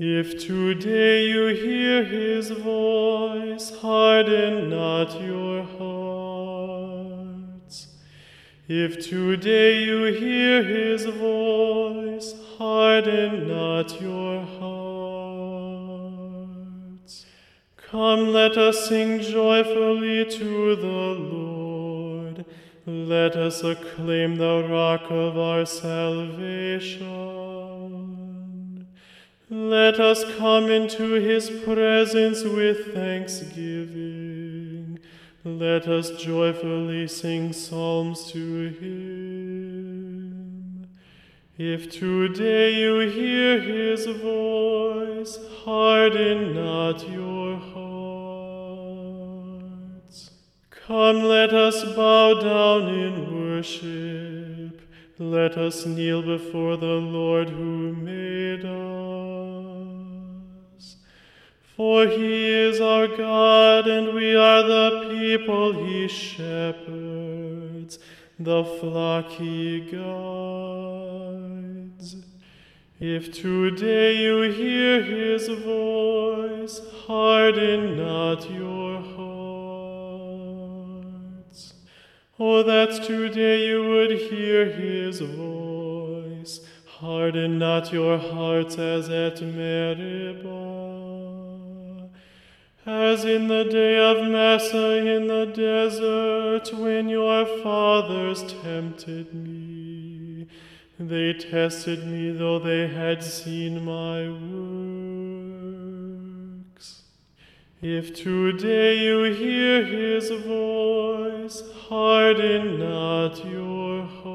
If today you hear his voice, harden not your hearts. If today you hear his voice, harden not your hearts. Come, let us sing joyfully to the Lord. Let us acclaim the rock of our salvation. Let us come into his presence with thanksgiving. Let us joyfully sing psalms to him. If today you hear his voice, harden not your hearts. Come, let us bow down in worship. Let us kneel before the Lord who made us. For he is our God, and we are the people he shepherds, the flock he guides. If today you hear his voice, harden not your hearts. Oh, that today you would hear his voice. Harden not your hearts as at Meribah, as in the day of Massah in the desert, when your fathers tempted me. They tested me, though they had seen my works. If today you hear his voice, harden not your hearts.